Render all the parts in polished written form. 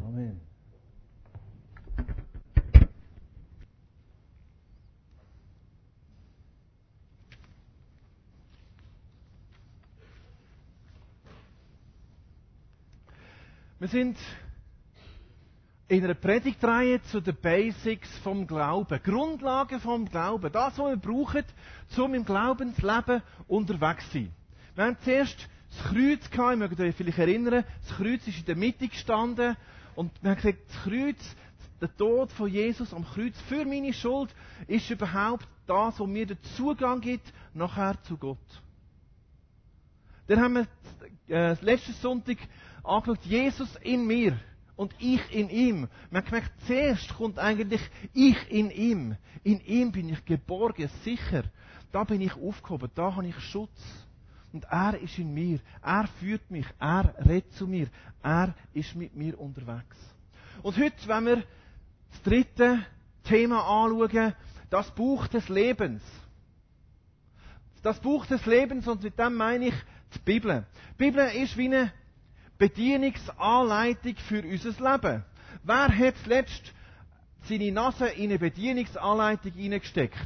Amen. Wir sind in einer Predigtreihe zu den Basics vom Glauben, Grundlagen vom Glauben, das, was wir brauchen, um im Glaubensleben unterwegs zu sein. Wir haben zuerst das Kreuz gehabt, ihr mögt euch vielleicht erinnern, das Kreuz ist in der Mitte gestanden und wir haben gesagt, das Kreuz, der Tod von Jesus am Kreuz für meine Schuld, ist überhaupt das, was mir den Zugang gibt, nachher zu Gott. Dann haben wir letzten Sonntag angeschaut, Jesus in mir und ich in ihm. Man hat gemerkt, zuerst kommt eigentlich ich in ihm. In ihm bin ich geborgen, sicher. Da bin ich aufgehoben, da habe ich Schutz. Und er ist in mir. Er führt mich, er redet zu mir, er ist mit mir unterwegs. Und heute, wenn wir das dritte Thema anschauen, das Buch des Lebens. Das Buch des Lebens, und mit dem meine ich die Bibel. Die Bibel ist wie eine Bedienungsanleitung für unser Leben. Wer hat zuletzt seine Nase in eine Bedienungsanleitung hineingesteckt?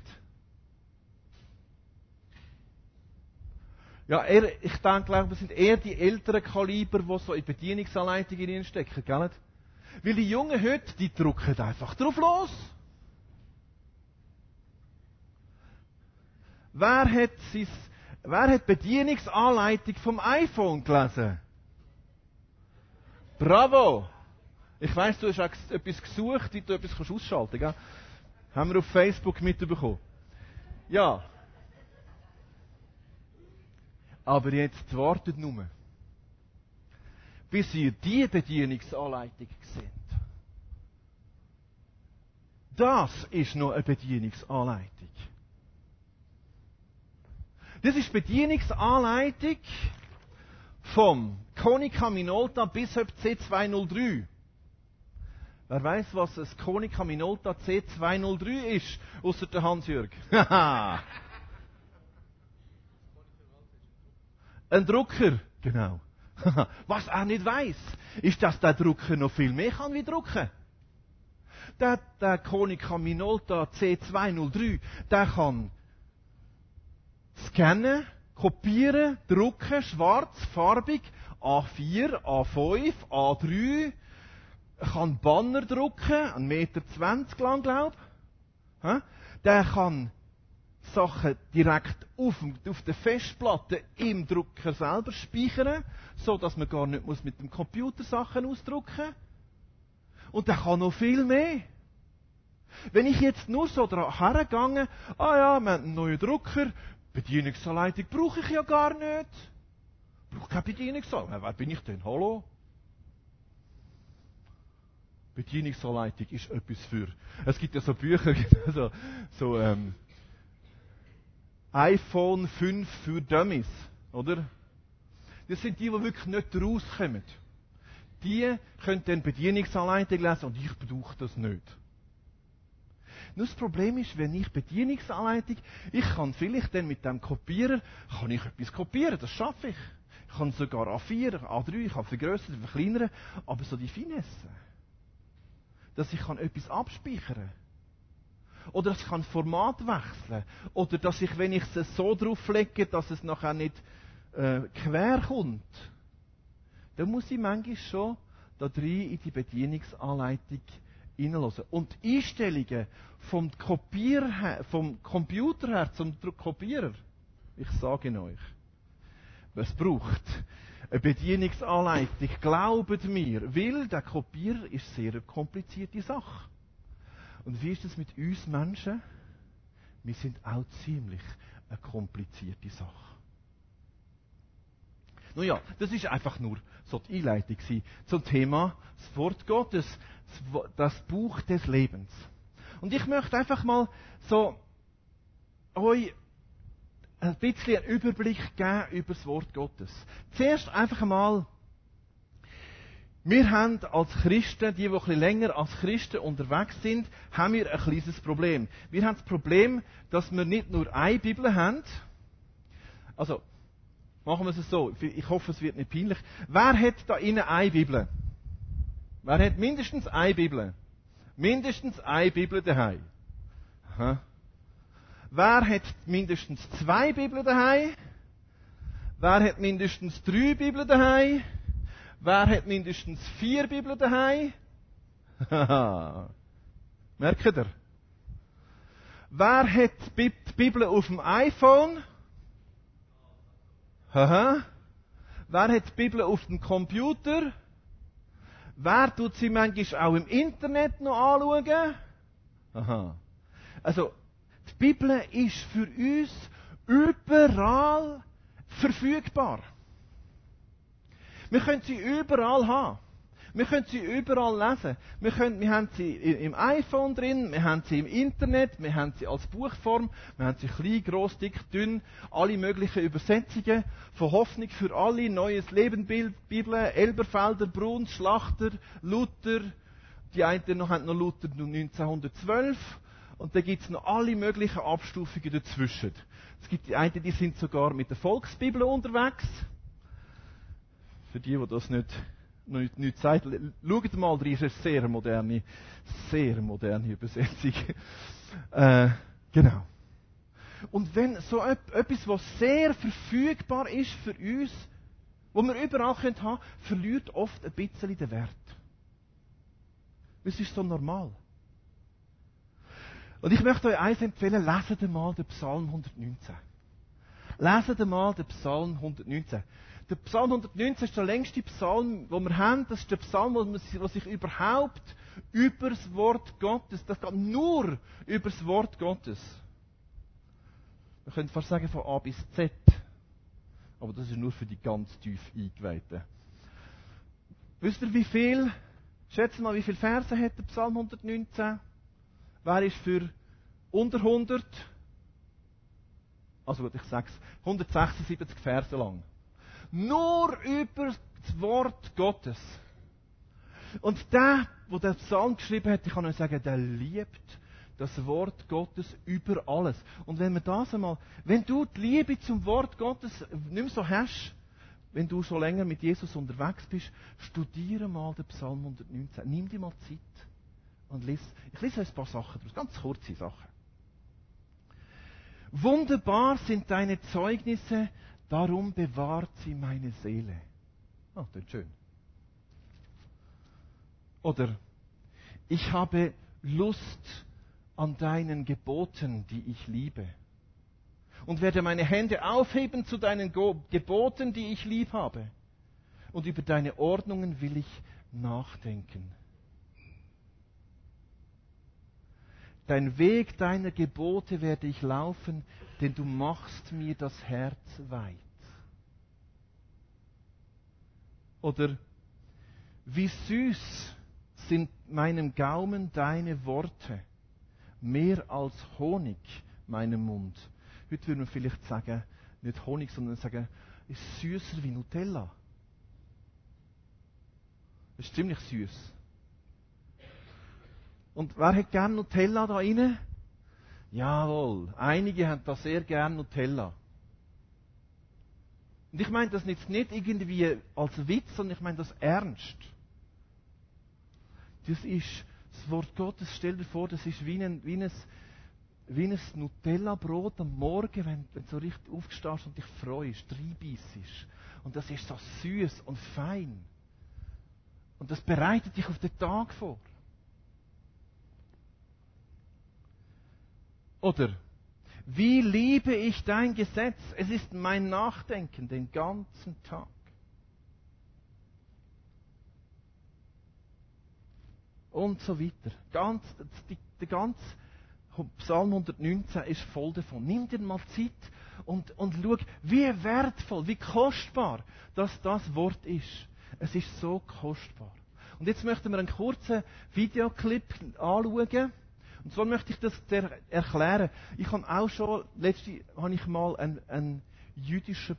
Ja, ich denke, das sind eher die älteren Kaliber, die so in Bedienungsanleitungen hineinstecken, gell? Weil die Jungen heute, die drucken einfach drauf los. Wer hat die Bedienungsanleitung vom iPhone gelesen? Bravo! Ich weiss, du hast auch etwas gesucht, wie du etwas ausschalten kannst. Haben wir auf Facebook mitbekommen. Ja. Aber jetzt wartet nur, bis ihr die Bedienungsanleitung seht. Das ist noch eine Bedienungsanleitung. Das ist die Bedienungsanleitung vom Konica Minolta Bishop C203. Wer weiß, was ein Konica Minolta C203 ist, ausser der Hans-Jürg? Ein Drucker, genau. Was er nicht weiß, ist, dass der Drucker noch viel mehr kann wie drucken. Der Konica Minolta C203, der kann scannen, kopieren, drucken, schwarz, farbig, A4, A5, A3, kann Banner drucken, 1,20 Meter lang, glaube ich. Der kann Sachen direkt auf der Festplatte im Drucker selber speichern, so dass man gar nicht mit dem Computer Sachen ausdrucken muss. Und der kann noch viel mehr. Wenn ich jetzt nur so hergegangen, wir haben einen neuen Drucker, Bedienungsanleitung brauche ich ja gar nicht. Ich brauche keine Bedienungsanleitung. Wer bin ich denn? Hallo? Bedienungsanleitung ist etwas für... Es gibt ja so Bücher, so iPhone 5 für Dummies, oder? Das sind die wirklich nicht rauskommen. Die können dann Bedienungsanleitung lesen und ich brauche das nicht. Nur das Problem ist, wenn ich Bedienungsanleitung, ich kann vielleicht dann mit dem Kopierer, kann ich etwas kopieren, das schaffe ich. Ich kann sogar A4, A3, ich kann vergrößern, verkleinern, aber so die Finesse, dass ich kann etwas abspeichern oder dass ich kann Format wechseln oder dass ich, wenn ich es so drauflege, dass es nachher nicht quer kommt, dann muss ich manchmal schon da drin in die Bedienungsanleitung hineinhören. Und die Einstellungen vom Computer her zum Kopierer, ich sage euch, was braucht eine Bedienungsanleitung, glaubt mir, weil der Kopierer ist eine sehr komplizierte Sache. Und wie ist es mit uns Menschen? Wir sind auch ziemlich eine komplizierte Sache. Nun ja, das ist einfach nur so die Einleitung zum Thema das Wort Gottes, das Buch des Lebens. Und ich möchte einfach mal so euch ein bisschen einen Überblick geben über das Wort Gottes. Zuerst einfach einmal, wir haben als Christen, die ein bisschen länger als Christen unterwegs sind, haben wir ein kleines Problem. Wir haben das Problem, dass wir nicht nur eine Bibel haben. Also, machen wir es so. Ich hoffe, es wird nicht peinlich. Wer hat da innen eine Bibel? Wer hat mindestens eine Bibel? Mindestens eine Bibel daheim. Aha. Wer hat mindestens 2 Bibeln daheim? Wer hat mindestens 3 Bibeln daheim? Wer hat mindestens 4 Bibeln daheim? Haha. Merkt ihr? Wer hat die Bibel auf dem iPhone? Haha. Wer hat die Bibel auf dem Computer? Wer tut sie manchmal auch im Internet noch anschauen? Aha. Also, die Bibel ist für uns überall verfügbar. Wir können sie überall haben. Wir können sie überall lesen. Wir haben sie im iPhone drin, wir haben sie im Internet, wir haben sie als Buchform, wir haben sie klein, gross, dick, dünn, alle möglichen Übersetzungen von Hoffnung für alle, Neues Leben, Bibel, Elberfelder, Bruns, Schlachter, Luther, die einen haben noch Luther 1912 und dann gibt es noch alle möglichen Abstufungen dazwischen. Es gibt die einen, die sind sogar mit der Volksbibel unterwegs. Für die das nicht sagt, schaut mal rein, es ist eine sehr moderne Übersetzung. Genau. Und wenn so etwas, was sehr verfügbar ist für uns, wo wir überall haben können, verliert oft ein bisschen den Wert. Es ist so normal. Und ich möchte euch eins empfehlen, leset mal den Psalm 119. Leset mal den Psalm 119. Der Psalm 119 ist der längste Psalm, den wir haben. Das ist der Psalm, der sich überhaupt über das Wort Gottes, das geht nur über das Wort Gottes. Wir können fast sagen von A bis Z. Aber das ist nur für die ganz tief Eingeweihten. Wisst ihr, schätzt mal, wie viele Verse hat der Psalm 119? Wer ist für unter 100? Also gut, ich sage es. 176 Verse lang. Nur über das Wort Gottes. Und der den Psalm geschrieben hat, ich kann euch sagen, der liebt das Wort Gottes über alles. Und wenn du die Liebe zum Wort Gottes nicht mehr so hast, wenn du schon länger mit Jesus unterwegs bist, studiere mal den Psalm 119. Nimm dir mal Zeit und lies. Ich lese euch ein paar Sachen daraus, ganz kurze Sachen. Wunderbar sind deine Zeugnisse, darum bewahrt sie meine Seele. Oh, das ist schön. Oder, ich habe Lust an deinen Geboten, die ich liebe. Und werde meine Hände aufheben zu deinen Geboten, die ich lieb habe. Und über deine Ordnungen will ich nachdenken. Dein Weg deiner Gebote werde ich laufen, denn du machst mir das Herz weit. Oder, wie süß sind meinem Gaumen deine Worte, mehr als Honig meinem Mund. Heute würden wir vielleicht sagen, nicht Honig, sondern sagen, ist süßer wie Nutella. Das ist ziemlich süß. Und wer hat gern Nutella da rein? Jawohl, einige haben da sehr gern Nutella. Und ich meine das jetzt nicht irgendwie als Witz, sondern ich meine das ernst. Das ist das Wort Gottes, stell dir vor, das ist wie ein Nutella-Brot am Morgen, wenn du so richtig aufstehst und dich freust, reinbissest. Und das ist so süß und fein. Und das bereitet dich auf den Tag vor. Oder, wie liebe ich dein Gesetz? Es ist mein Nachdenken den ganzen Tag. Und so weiter. Der ganze Psalm 119 ist voll davon. Nimm dir mal Zeit und schau, wie wertvoll, wie kostbar das Wort ist. Es ist so kostbar. Und jetzt möchten wir einen kurzen Videoclip anschauen. Und zwar möchte ich das erklären. Ich habe auch schon, letztens habe ich mal ein jüdisches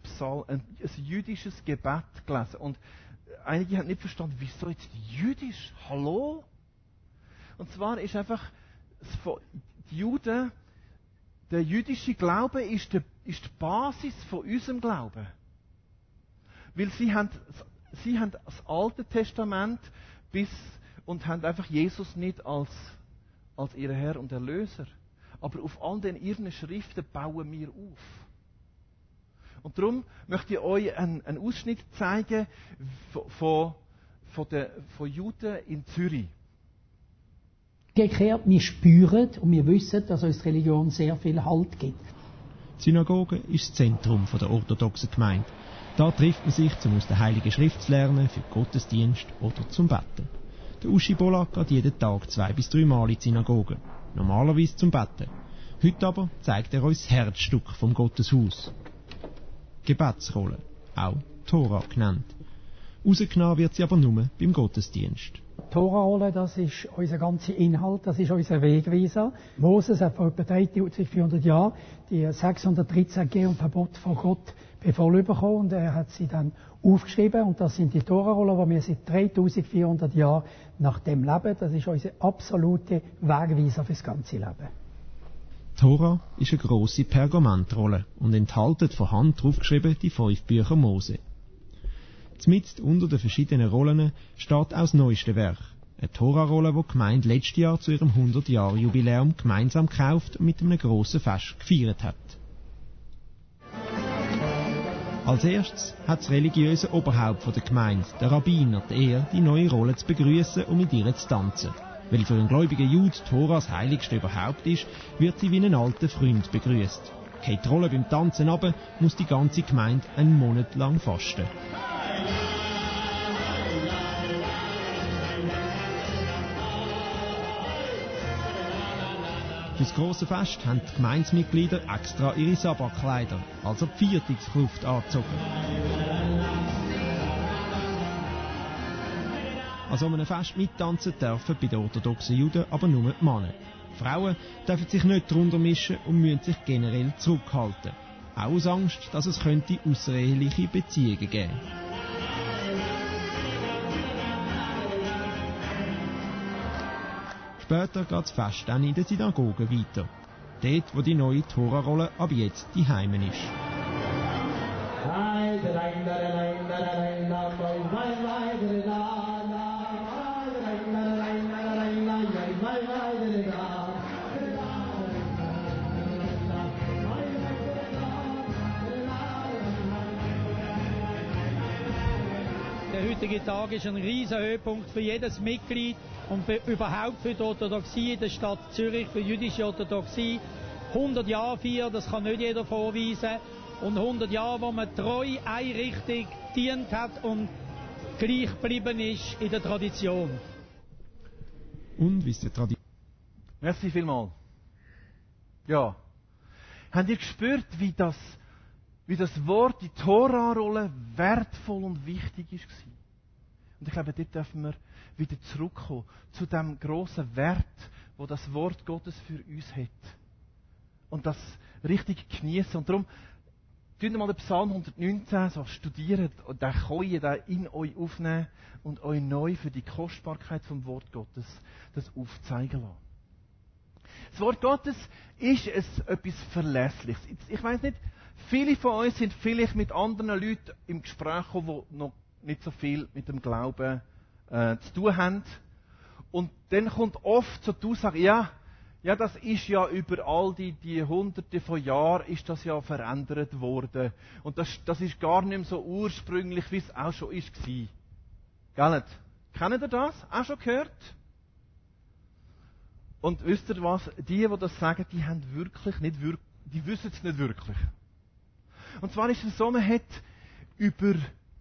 Gebet gelesen. Und einige haben nicht verstanden, wieso jetzt jüdisch? Hallo? Und zwar ist einfach, die Juden, der jüdische Glaube ist die Basis von unserem Glauben. Weil sie haben das Alte Testament und haben einfach Jesus nicht als ihren Herr und Erlöser. Aber auf all den ihren Schriften bauen wir auf. Und darum möchte ich euch einen Ausschnitt zeigen von Juden in Zürich. Gekehrt, wir spüren und wir wissen, dass uns die Religion sehr viel Halt gibt. Die Synagoge ist das Zentrum der orthodoxen Gemeinde. Da trifft man sich, um aus der Heiligen Schrift zu lernen, für Gottesdienst oder zum Betten. Der Uschi Bolak geht jeden Tag 2 bis 3 Mal in die Synagoge. Normalerweise zum Betten. Heute aber zeigt er uns das Herzstück vom Gotteshaus. Gebetsrolle, auch Tora genannt. Rausgenommen wird sie aber nur beim Gottesdienst. Die Tora-Rolle, das ist unser ganzer Inhalt, das ist unser Wegweiser. Moses hat vor etwa 3400 Jahren die 613 Geh- und Verbote von Gott befohlen bekommen und er hat sie dann aufgeschrieben und das sind die Tora-Rollen, die wir seit 3400 Jahren nach dem leben. Das ist unser absolute Wegweiser für das ganze Leben. Die Tora ist eine grosse Pergamentrolle und enthält von Hand draufgeschrieben die 5 Bücher Mose. Zmitzt unter den verschiedenen Rollen steht auch das neueste Werk. Eine Tora-Rolle, die die Gemeinde letztes Jahr zu ihrem 100-Jahr-Jubiläum gemeinsam gekauft und mit einem grossen Fest gefeiert hat. Als erstes hat das religiöse Oberhaupt der Gemeinde, der Rabbiner, die Ehre, die neue Rolle zu begrüßen und mit ihr zu tanzen. Weil für einen gläubigen Jude Tora das Heiligste überhaupt ist, wird sie wie ein alter Freund begrüßt. Geht die Rolle beim Tanzen runter, muss die ganze Gemeinde einen Monat lang fasten. Für das grosse Fest haben die Gemeindemitglieder extra ihre Sabbatkleider, also die Viertagskluft, angezogen. An so einem Fest mittanzen dürfen bei den orthodoxen Juden aber nur die Männer. Frauen dürfen sich nicht darunter mischen und müssen sich generell zurückhalten. Auch aus Angst, dass es könnte außereheliche Beziehungen geben. Später geht das Fest dann in der Synagoge weiter. Dort, wo die neue Tora-Rolle ab jetzt die Heimen ist. Der heutige Tag ist ein riesen Höhepunkt für jedes Mitglied und überhaupt für die Orthodoxie in der Stadt Zürich, für die jüdische Orthodoxie. 100 Jahre feiern, das kann nicht jeder vorweisen. Und 100 Jahre, wo man treu einrichtig gedient hat und gleich geblieben ist in der Tradition. Und wie ist die Tradition? Merci vielmals. Ja. Habt ihr gespürt, wie das Wort, die Tora-Rolle, wertvoll und wichtig war? Und ich glaube, dort dürfen wir wieder zurückkommen zu dem grossen Wert, wo das Wort Gottes für uns hat. Und das richtig genießen. Und darum, tun wir mal den Psalm 119 so studieren und den Keuen in euch aufnehmen und euch neu für die Kostbarkeit vom Wort Gottes das aufzeigen lassen. Das Wort Gottes ist etwas Verlässliches. Ich weiss nicht, viele von uns sind vielleicht mit anderen Leuten im Gespräch gekommen, die noch nicht so viel mit dem Glauben zu tun haben. Und dann kommt oft so die Aussage, ja, das ist ja über all die Hunderte von Jahren ist das ja verändert worden. Und das ist gar nicht mehr so ursprünglich, wie es auch schon war. Gell nicht? Kennt ihr das? Auch schon gehört? Und wisst ihr was? Die das sagen, die haben wirklich nicht die wissen es nicht wirklich. Und zwar ist es so, man hat über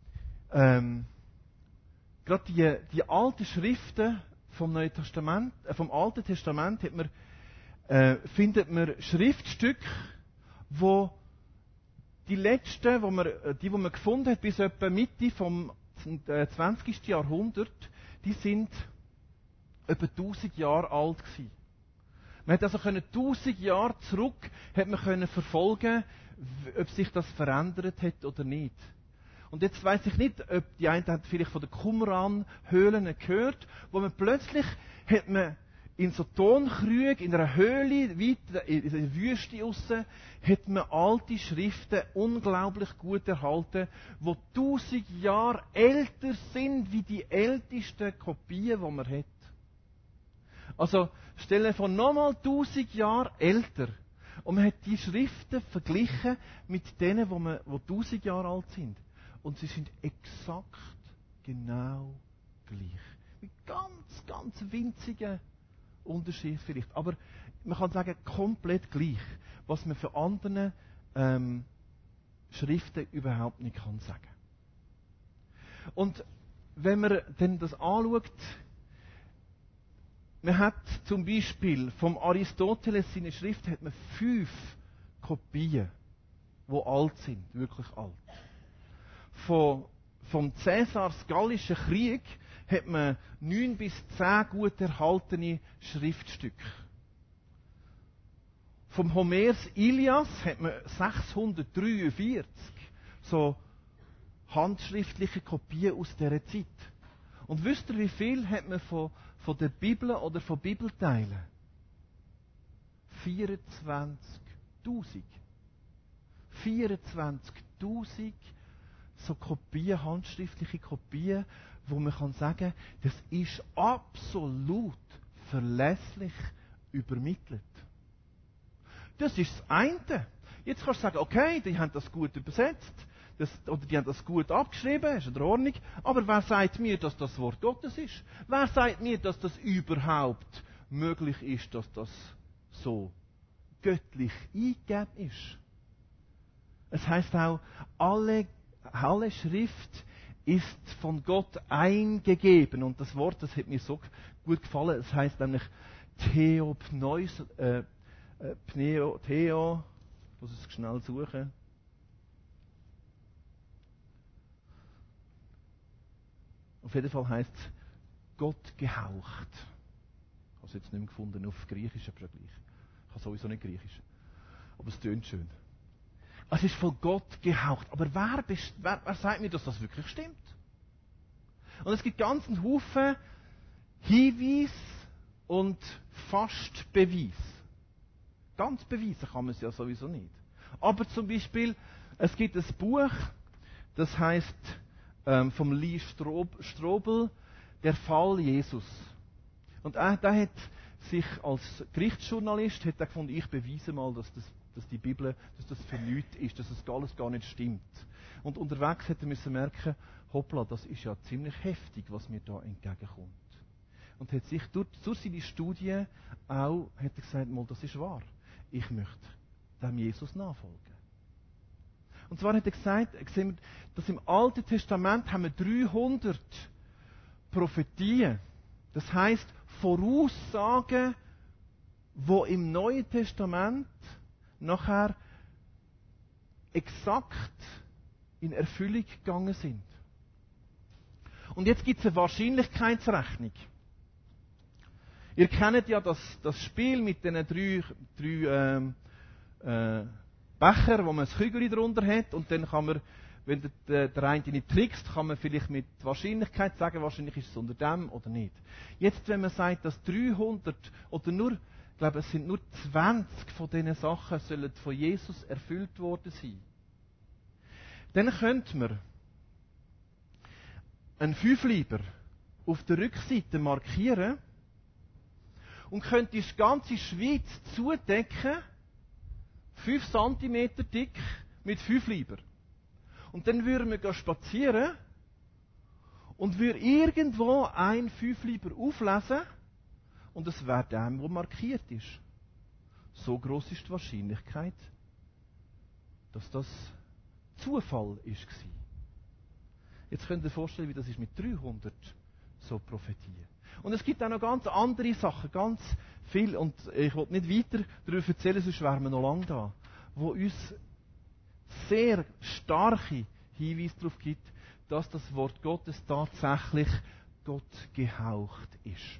gerade die alten Schriften vom Neuen Testament, vom Alten Testament findet man Schriftstücke, wo die letzten, die man gefunden hat, bis etwa Mitte vom 20. Jahrhundert, die sind etwa 1000 Jahre alt gewesen. Man hat also 1000 Jahre zurück verfolgen, ob sich das verändert hat oder nicht. Und jetzt weiss ich nicht, ob die einen haben vielleicht von den Qumran-Höhlen gehört, wo man plötzlich hat man in so Tonkrügen, in einer Höhle, weit in der Wüste aussen, hat man alte Schriften unglaublich gut erhalten, die 1000 Jahre älter sind wie die ältesten Kopien, die man hat. Also, stell dir vor, nochmal 1000 Jahre älter. Und man hat die Schriften verglichen mit denen, die 1000 Jahre alt sind. Und sie sind exakt genau gleich. Mit ganz, ganz winzigen Unterschied vielleicht. Aber man kann sagen, komplett gleich. Was man für andere Schriften überhaupt nicht kann sagen. Und wenn man dann das anschaut, man hat zum Beispiel vom Aristoteles seine Schrift hat man 5 Kopien, die alt sind, wirklich alt. Vom Cäsars Gallischen Krieg hat man 9 bis 10 gut erhaltene Schriftstücke. Vom Homers Ilias hat man 643 so handschriftliche Kopien aus dieser Zeit. Und wisst ihr, wie viel hat man von der Bibel oder von Bibelteilen? 24.000. 24.000 so Kopien, handschriftliche Kopien, wo man kann sagen, das ist absolut verlässlich übermittelt. Das ist das eine. Jetzt kannst du sagen, okay, die haben das gut übersetzt, oder die haben das gut abgeschrieben, ist in Ordnung, aber wer sagt mir, dass das Wort Gottes ist? Wer sagt mir, dass das überhaupt möglich ist, dass das so göttlich eingegeben ist? Es heisst auch, alle Schrift ist von Gott eingegeben. Und das Wort, das hat mir so gut gefallen, es heisst nämlich Theopneus, Theo, ich muss es schnell suchen. Auf jeden Fall heisst es Gott gehaucht. Ich habe es jetzt nicht mehr gefunden auf Griechisch, aber gleich. Ich habe sowieso nicht Griechisch. Aber es tönt schön. Es ist von Gott gehaucht. Aber wer sagt mir, dass das wirklich stimmt? Und es gibt ganz einen Haufen Hinweise und fast Beweis. Ganz beweisen kann man es ja sowieso nicht. Aber zum Beispiel, es gibt ein Buch, das heisst vom Lee Strobel, Der Fall Jesus. Und der hat sich als Gerichtsjournalist hat er gefunden, ich beweise mal, dass die Bibel, dass das für nichts ist, dass es alles gar nicht stimmt. Und unterwegs hat er müssen merken, hoppla, das ist ja ziemlich heftig, was mir da entgegenkommt. Und hat sich durch seine Studie auch hat er gesagt, mal, das ist wahr. Ich möchte dem Jesus nachfolgen. Und zwar hat er gesagt, dass im Alten Testament haben wir 300 Prophetien. Das heisst, Voraussagen, die im Neuen Testament nachher exakt in Erfüllung gegangen sind. Und jetzt gibt es eine Wahrscheinlichkeitsrechnung. Ihr kennt ja das Spiel mit diesen drei Becher, wo man ein Kügel drunter hat, und dann kann man, wenn der eine nicht trickst, kann man vielleicht mit Wahrscheinlichkeit sagen, wahrscheinlich ist es unter dem oder nicht. Jetzt, wenn man sagt, dass 300 oder nur, ich glaube, es sind nur 20 von diesen Sachen sollen von Jesus erfüllt worden sein, dann könnte man einen Fünfleiber auf der Rückseite markieren und könnte die ganze Schweiz zudecken, 5 cm dick, mit 5 Leiber. Und dann würden wir spazieren und würden irgendwo ein 5 Leiber auflesen und es wäre dem, der markiert ist. So gross ist die Wahrscheinlichkeit, dass das Zufall war. Jetzt könnt ihr euch vorstellen, wie das ist mit 300 so Prophetien. Und es gibt auch noch ganz andere Sachen, ganz viel, und ich will nicht weiter darüber erzählen, sonst wären wir noch lange da, wo uns sehr starke Hinweise darauf gibt, dass das Wort Gottes tatsächlich Gott gehaucht ist.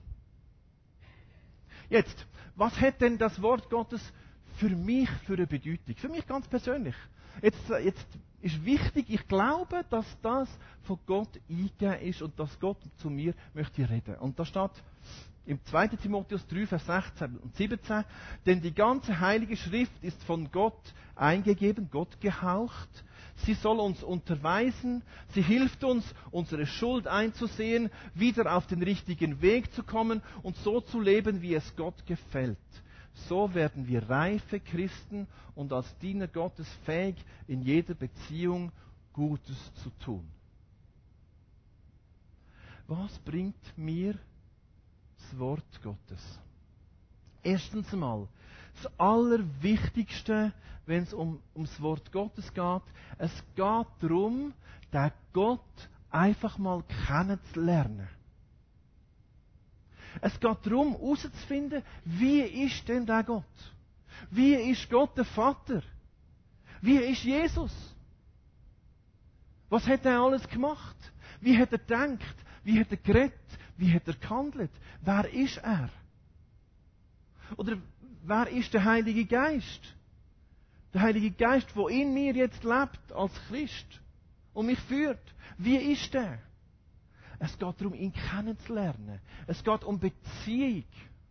Jetzt, was hat denn das Wort Gottes für mich für eine Bedeutung? Für mich ganz persönlich. Jetzt ist wichtig, ich glaube, dass das von Gott eingegeben ist und dass Gott zu mir möchte reden. Und da steht im 2. Timotheus 3, Vers 16 und 17, denn die ganze Heilige Schrift ist von Gott eingegeben, Gott gehaucht. Sie soll uns unterweisen, sie hilft uns, unsere Schuld einzusehen, wieder auf den richtigen Weg zu kommen und so zu leben, wie es Gott gefällt. So werden wir reife Christen und als Diener Gottes fähig, in jeder Beziehung Gutes zu tun. Was bringt mir das Wort Gottes? Erstens einmal, das Allerwichtigste, wenn es ums Wort Gottes geht, es geht darum, den Gott einfach mal kennenzulernen. Es geht darum, herauszufinden, wie ist denn der Gott? Wie ist Gott der Vater? Wie ist Jesus? Was hat er alles gemacht? Wie hat er gedacht? Wie hat er geredet? Wie hat er gehandelt? Wer ist er? Oder wer ist der Heilige Geist? Der Heilige Geist, der in mir jetzt lebt als Christ und mich führt. Wie ist der? Es geht darum, ihn kennenzulernen. Es geht um Beziehung.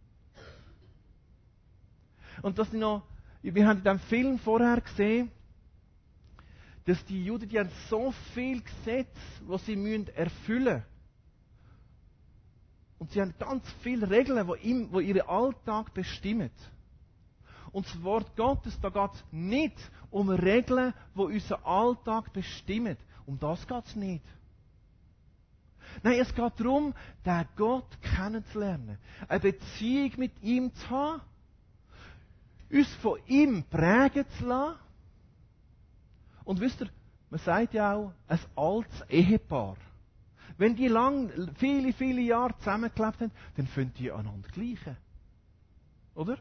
Und wir haben in diesem Film vorher gesehen, dass die Juden, die haben so viel Gesetze, was sie erfüllen müssen. Und sie haben ganz viele Regeln, die ihren Alltag bestimmen. Und das Wort Gottes, da geht es nicht um Regeln, die unseren Alltag bestimmen. Um das geht es nicht. Nein, es geht darum, den Gott kennenzulernen. Eine Beziehung mit ihm zu haben. Uns von ihm prägen zu lassen. Und wisst ihr, man sagt ja auch, ein altes Ehepaar. Wenn die viele, viele Jahre zusammengelebt haben, dann finden die einander gleichen. Oder?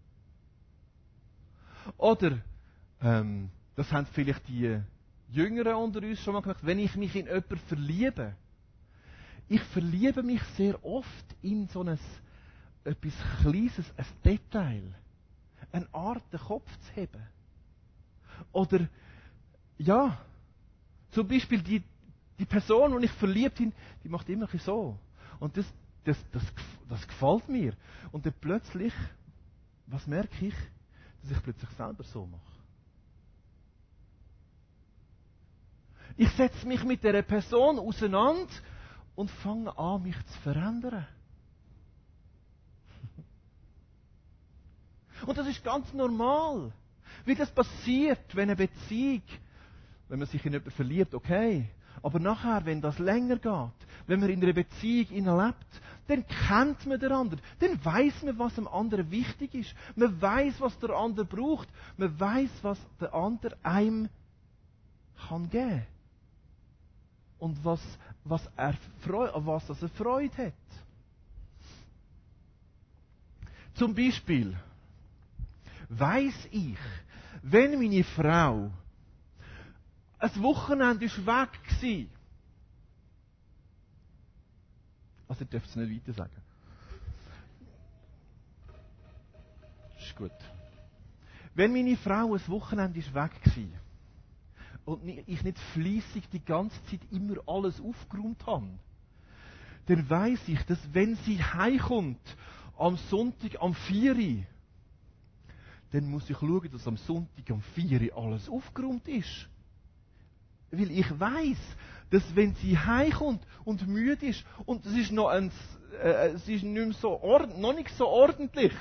Oder, das haben vielleicht die Jüngeren unter uns schon mal gemacht, wenn ich mich in jemanden verliebe. Ich verliebe mich sehr oft in so etwas Kleines, ein Detail. Eine Art, den Kopf zu heben. Oder, ja, zum Beispiel die Person, in die ich verliebt bin, die macht immer so. Und das gefällt mir. Und dann plötzlich, was merke ich? Dass ich plötzlich selber so mache. Ich setze mich mit dieser Person auseinander und fange an, mich zu verändern. Und das ist ganz normal. Wie das passiert, wenn eine Beziehung, wenn man sich in jemanden verliebt, okay. Aber nachher, wenn das länger geht, wenn man in einer Beziehung lebt, dann kennt man den anderen. Dann weiss man, was dem anderen wichtig ist. Man weiss, was der andere braucht. Man weiss, was der andere einem kann geben. Und was er Freude hat. Zum Beispiel weiss ich, wenn meine Frau ein Wochenende weg war, also ich darf es nicht weiter sagen. Ist gut. Wenn meine Frau ein Wochenende weg war und ich nicht fleissig die ganze Zeit immer alles aufgeräumt habe, dann weiss ich, dass wenn sie heimkommt am Sonntag am 4 Uhr, dann muss ich schauen, dass am Sonntag am 4 Uhr alles aufgeräumt ist. Weil ich weiss, dass wenn sie heimkommt und müde ist und es ist noch es ist nicht mehr noch nicht so ordentlich,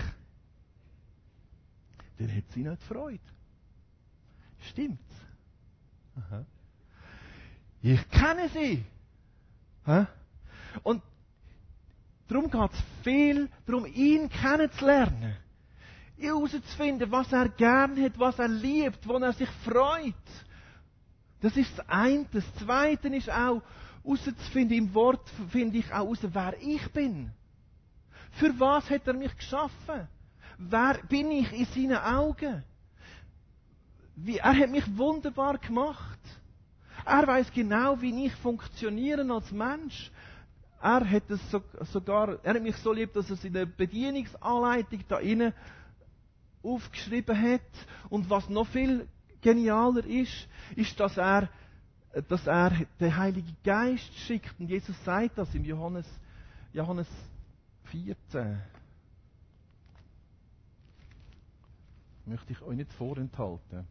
dann hat sie nicht Freude. Stimmt's? Aha. Ich kenne sie. Ha? Und darum geht es viel darum, ihn kennenzulernen. Herauszufinden, was er gern hat, was er liebt, wo er sich freut. Das ist das eine. Das zweite ist auch, herauszufinden, im Wort finde ich auch heraus, wer ich bin. Für was hat er mich geschaffen? Wer bin ich in seinen Augen? Er hat mich wunderbar gemacht. Er weiß genau, wie ich funktioniere als Mensch. Er hat mich so lieb, dass er es in der Bedienungsanleitung da innen aufgeschrieben hat. Und was noch viel genialer ist, dass er den Heiligen Geist schickt. Und Jesus sagt das im Johannes 14. Möchte ich euch nicht vorenthalten.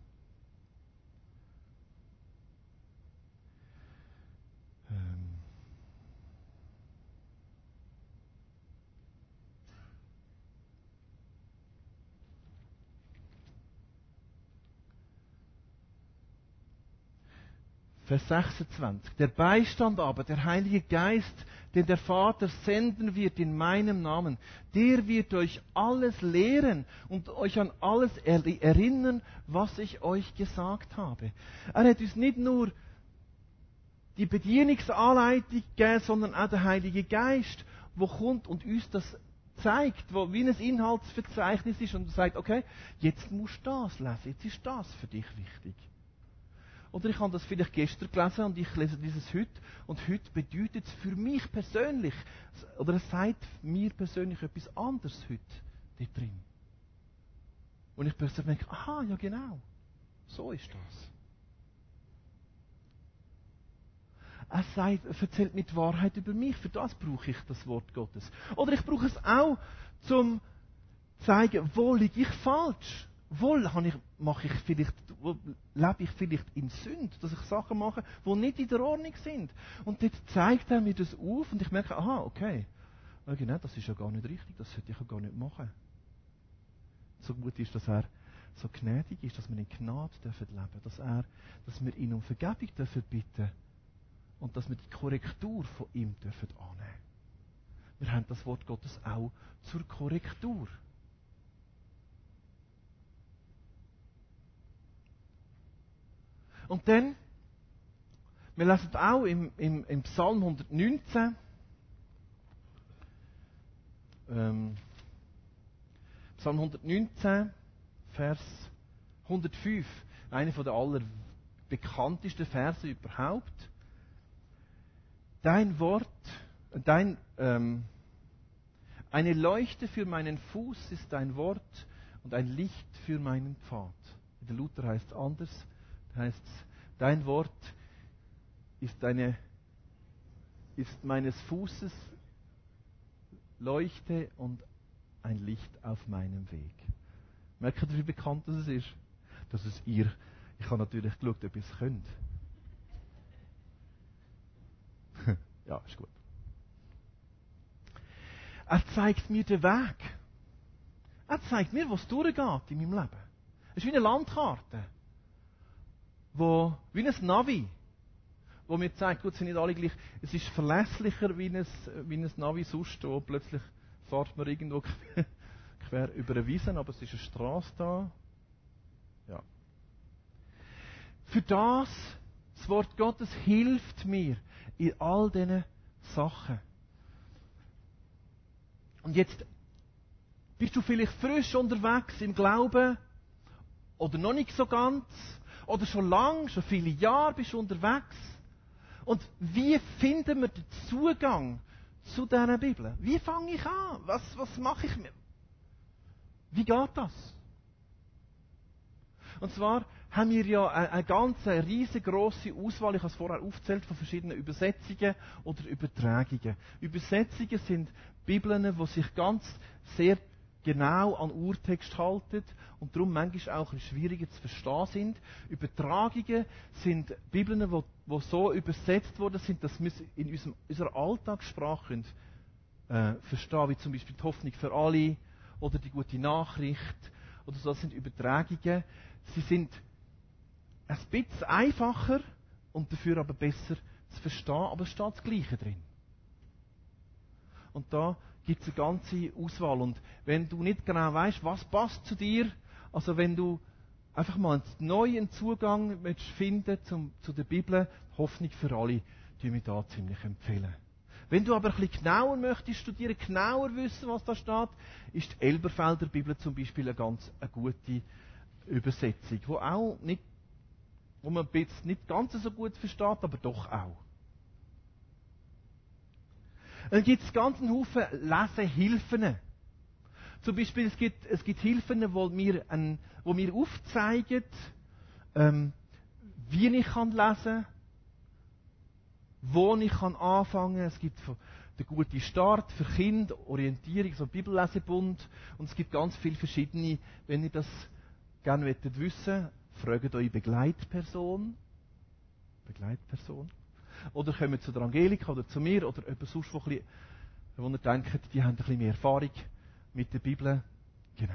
Vers 26. Der Beistand aber, der Heilige Geist, den der Vater senden wird in meinem Namen, der wird euch alles lehren und euch an alles erinnern, was ich euch gesagt habe. Er hat uns nicht nur die Bedienungsanleitung gegeben, sondern auch der Heilige Geist, der kommt und uns das zeigt, wo wie ein Inhaltsverzeichnis ist und sagt, okay, jetzt musst du das lesen, jetzt ist das für dich wichtig. Oder ich habe das vielleicht gestern gelesen und ich lese dieses heute. Und heute bedeutet es für mich persönlich, oder es sagt mir persönlich etwas anderes heute dort drin. Und ich persönlich denke, aha, ja genau, so ist das. Er erzählt mir die Wahrheit über mich, für das brauche ich das Wort Gottes. Oder ich brauche es auch, zum zu zeigen, wo liege ich falsch. Wo lebe ich vielleicht in Sünde, dass ich Sachen mache, die nicht in der Ordnung sind. Und dort zeigt er mir das auf und ich merke, aha, okay, genau, das ist ja gar nicht richtig, das sollte ich ja gar nicht machen. So gut ist, dass er so gnädig ist, dass wir in Gnade leben dürfen, dass wir ihn um Vergebung dürfen bitten und dass wir die Korrektur von ihm dürfen annehmen. Wir haben das Wort Gottes auch zur Korrektur. Und dann, wir lesen auch im Psalm 119, Psalm 119, Vers 105, einer der allerbekanntesten Verse überhaupt. Dein Wort, eine Leuchte für meinen Fuß ist dein Wort und ein Licht für meinen Pfad. In der Luther heißt es anders. Heißt es, dein Wort ist meines Fußes Leuchte und ein Licht auf meinem Weg. Merkt ihr, wie bekannt das ist? Dass es ich habe natürlich geschaut, ob ihr es könnt. Ja, ist gut. Er zeigt mir den Weg. Er zeigt mir, wo es durchgeht in meinem Leben. Es ist wie eine Landkarte. Wie ein Navi, wo mir zeigt, gut, sind nicht alle gleich. Es ist verlässlicher wie ein Navi sonst, wo plötzlich fährt man irgendwo quer über eine Wiese, aber es ist eine Straße da. Ja. Für das Wort Gottes hilft mir in all diesen Sachen. Und jetzt bist du vielleicht frisch unterwegs im Glauben oder noch nicht so ganz. Oder schon viele Jahre bist du unterwegs. Und wie finden wir den Zugang zu dieser Bibel? Wie fange ich an? Was mache ich mir? Wie geht das? Und zwar haben wir ja eine ganz riesengroße Auswahl, ich habe es vorher aufgezählt, von verschiedenen Übersetzungen oder Übertragungen. Übersetzungen sind Bibeln, die sich ganz sehr genau an Urtext halten und darum manchmal auch ein bisschen schwieriger zu verstehen sind. Übertragungen sind Bibeln, die so übersetzt worden sind, dass wir es in unserer Alltagssprache verstehen, wie zum Beispiel die Hoffnung für alle oder die gute Nachricht oder so. Das sind Übertragungen. Sie sind ein bisschen einfacher und dafür aber besser zu verstehen, aber es steht das Gleiche drin. Und da gibt es eine ganze Auswahl. Und wenn du nicht genau weißt, was passt zu dir, also wenn du einfach mal einen neuen Zugang finden zu der Bibel, Hoffnung für alle, die wir da ziemlich empfehlen. Wenn du aber ein bisschen genauer möchtest studieren, genauer wissen, was da steht, ist die Elberfelder Bibel zum Beispiel eine gute Übersetzung, wo man jetzt nicht ganz so gut versteht, aber doch auch. Dann gibt es ganz einen Haufen Lesehilfen. Zum Beispiel, es gibt Hilfen, wo mir aufzeigen, wie ich kann lesen, wo ich kann anfangen. Es gibt den guten Start für Kinder, Orientierung, so Bibellesebund. Und es gibt ganz viele verschiedene. Wenn ihr das gerne wissen wollt, fragt eure Begleitperson. Oder kommt zu der Angelika oder zu mir oder jemand sonst, wo ihr denkt, die haben ein bisschen mehr Erfahrung mit der Bibel. Genau.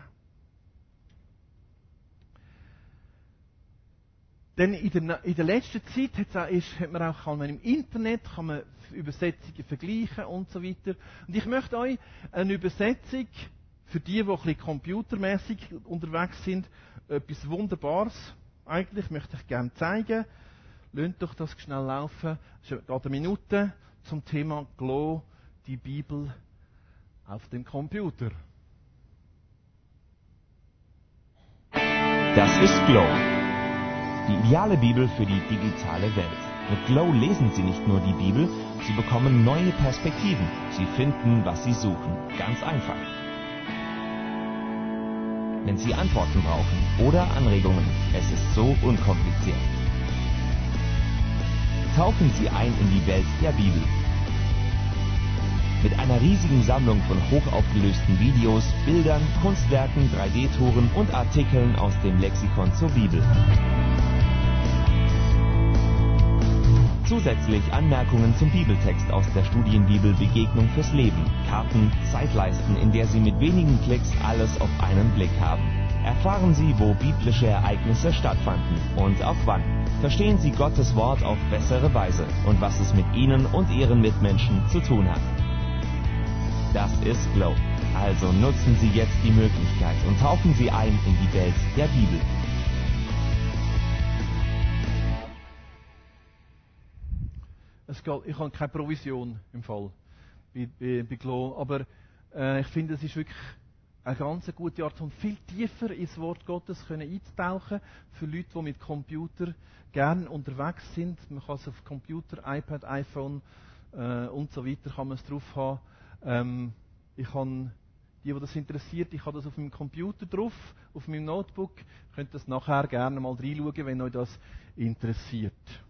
Denn in der letzten Zeit hat man auch im Internet kann man Übersetzungen vergleichen und so weiter. Und ich möchte euch eine Übersetzung für die ein bisschen computermäßig unterwegs sind, etwas Wunderbares eigentlich möchte ich gerne zeigen. Lasst doch das schnell laufen. Es geht eine Minute zum Thema Glow, die Bibel auf dem Computer. Das ist Glow. Die ideale Bibel für die digitale Welt. Mit Glow lesen Sie nicht nur die Bibel, Sie bekommen neue Perspektiven. Sie finden, was Sie suchen. Ganz einfach. Wenn Sie Antworten brauchen oder Anregungen, es ist so unkompliziert. Tauchen Sie ein in die Welt der Bibel. Mit einer riesigen Sammlung von hochaufgelösten Videos, Bildern, Kunstwerken, 3D-Touren und Artikeln aus dem Lexikon zur Bibel. Zusätzlich Anmerkungen zum Bibeltext aus der Studienbibel Begegnung fürs Leben, Karten, Zeitleisten, in der Sie mit wenigen Klicks alles auf einen Blick haben. Erfahren Sie, wo biblische Ereignisse stattfanden und auch wann. Verstehen Sie Gottes Wort auf bessere Weise und was es mit Ihnen und Ihren Mitmenschen zu tun hat. Das ist Glow. Also nutzen Sie jetzt die Möglichkeit und tauchen Sie ein in die Welt der Bibel. Ich habe keine Provision im Fall bei Glow, aber ich finde, es ist wirklich eine ganz gute Art, um viel tiefer ins Wort Gottes einzutauchen, für Leute, die mit Computer gerne unterwegs sind. Man kann es auf Computer, iPad, iPhone und so weiter kann man es drauf haben. Ich habe die das interessiert, ich habe das auf meinem Computer drauf, auf meinem Notebook. Ihr könnt das nachher gerne mal reinschauen, wenn euch das interessiert.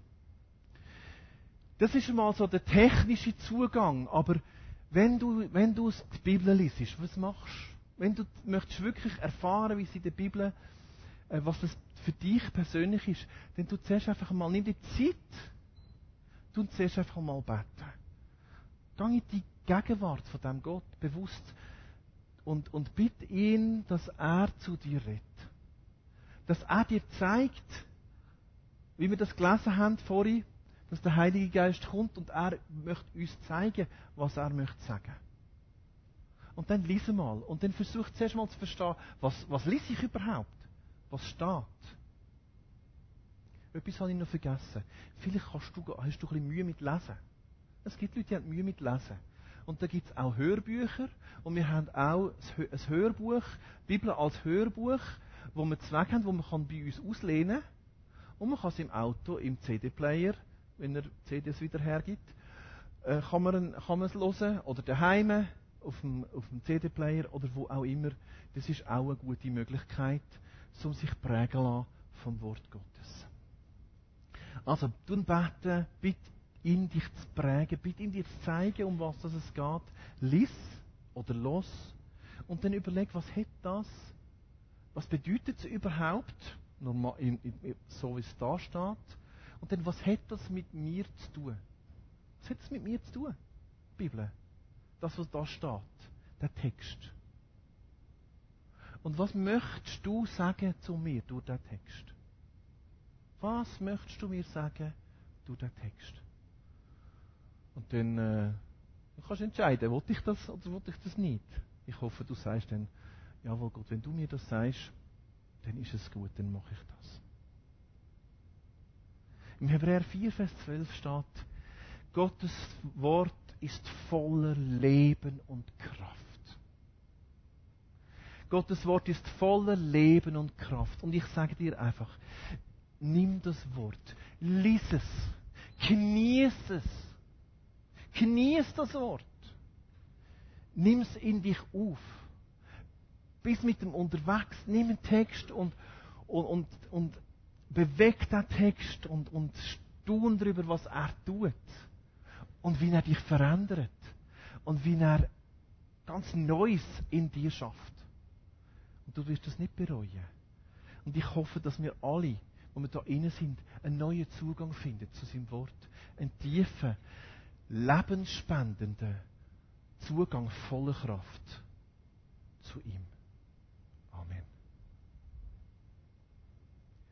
Das ist einmal so der technische Zugang, aber wenn du die Bibel liest, was machst du? Wenn du möchtest wirklich erfahren, wie es in der Bibel, was das für dich persönlich ist, dann tu zuerst einfach mal, nimm die Zeit, tu zuerst einfach mal beten. Geh in die Gegenwart von dem Gott bewusst und bitte ihn, dass er zu dir redet. Dass er dir zeigt, wie wir das gelesen haben vorhin, dass der Heilige Geist kommt und er möchte uns zeigen, was er möchte sagen. Und dann lies mal. Und dann versuch zuerst mal zu verstehen, was lese ich überhaupt? Was steht? Etwas habe ich noch vergessen. Vielleicht hast du ein bisschen Mühe mit Lesen. Es gibt Leute, die haben Mühe mit Lesen. Und da gibt es auch Hörbücher. Und wir haben auch ein Hörbuch, Bibel als Hörbuch, wo wir Zweck haben, wo man kann bei uns auslehnen kann. Und man kann es im Auto, im CD-Player, wenn er CDs wieder hergibt, kann man es hören. Oder daheim, auf dem CD-Player oder wo auch immer. Das ist auch eine gute Möglichkeit, um sich prägen zu lassen vom Wort Gottes. Also, beten, bitte ihn dich zu prägen, bitte ihn dir zu zeigen, um was es geht. Lies oder los und dann überleg, was hat das? Was bedeutet es überhaupt? Normal, so wie es da steht. Und dann, was hat das mit mir zu tun? Was hat es mit mir zu tun? Die Bibel. Das, was da steht. Der Text. Und was möchtest du sagen zu mir durch den Text? Was möchtest du mir sagen durch den Text? Und dann kannst du entscheiden, will ich das oder will ich das nicht? Ich hoffe, du sagst dann, jawohl Gott, wenn du mir das sagst, dann ist es gut, dann mache ich das. Im Hebräer 4, Vers 12 steht, Gottes Wort ist voller Leben und Kraft. Gottes Wort ist voller Leben und Kraft. Und ich sage dir einfach, nimm das Wort, lies es, genieß es. Genieß das Wort. Nimm es in dich auf. Bist mit dem unterwegs, nimm einen Text und bewegt der Text und staun darüber, was er tut. Und wie er dich verändert. Und wie er ganz Neues in dir schafft. Und du wirst das nicht bereuen. Und ich hoffe, dass wir alle, wo wir da innen sind, einen neuen Zugang finden zu seinem Wort. Einen tiefen, lebensspendenden Zugang voller Kraft zu ihm.